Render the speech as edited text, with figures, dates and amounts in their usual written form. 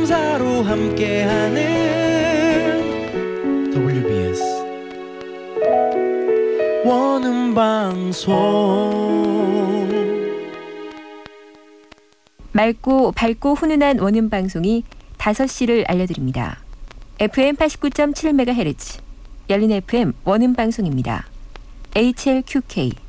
감사로 함께하는 WBS 원음방송. 맑고 밝고 훈훈한 원음방송이 5시를 알려드립니다. FM 89.7MHz 열린 FM 원음방송입니다. HLQK